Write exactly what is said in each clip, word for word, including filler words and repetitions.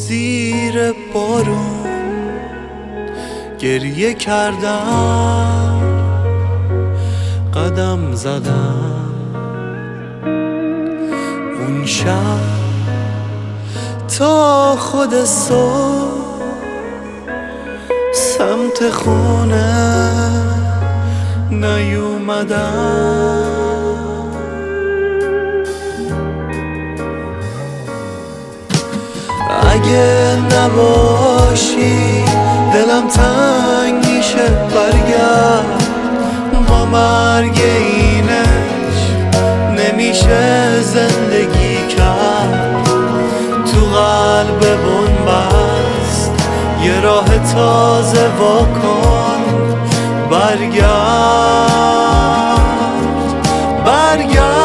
زیر بارون گریه کردم، قدم زدم اون شب تا خود صبح سمت خونه نیومدم. اگه نباشی دلم تنگ میشه، برگرد با مرگ اینش نمیشه زندگی کرد. تو قلب بنبست یه راه تازه وا کن، برگرد برگرد.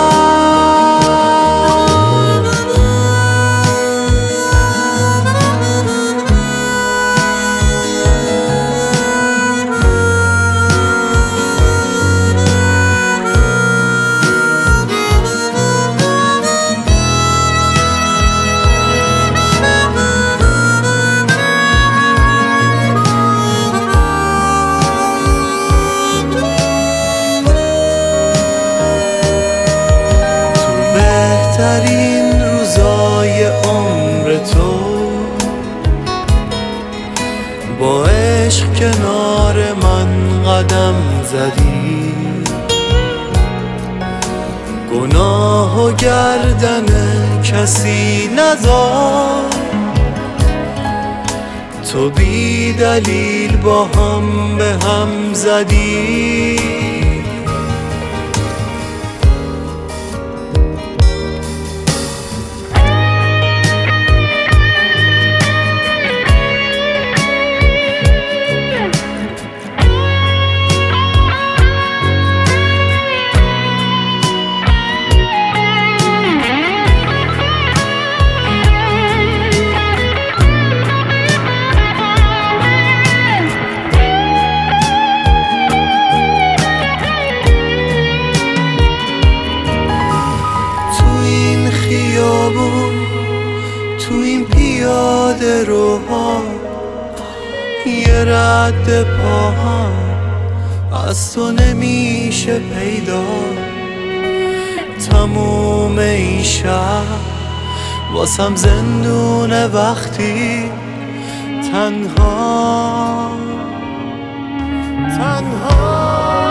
بهترین روزای عمر تو با عشق کنار من قدم زدی، گناه و گردن کسی نذار، تو بی دلیل با هم به هم زدی. تو این پیاده روها یه رد پاهم از تو نمیشه پیدا، تموم این شهر واسم زندونه وقتی تنها تنها.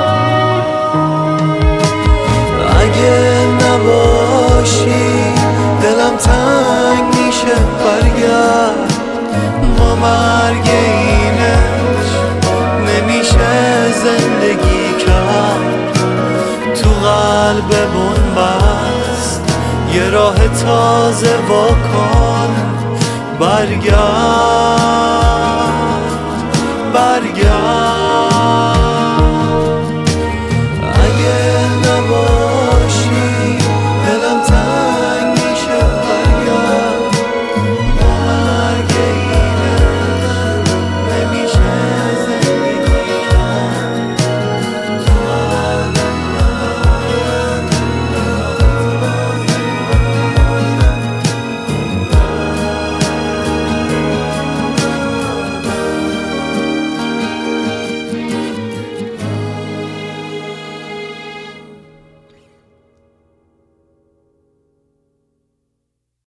اگه نباشی دلم تنگ میشه، برگرد با مرگ اینش نمیشه زندگی کرد. تو قلب بنبست یه راه تازه وا کن، برگرد برگرد.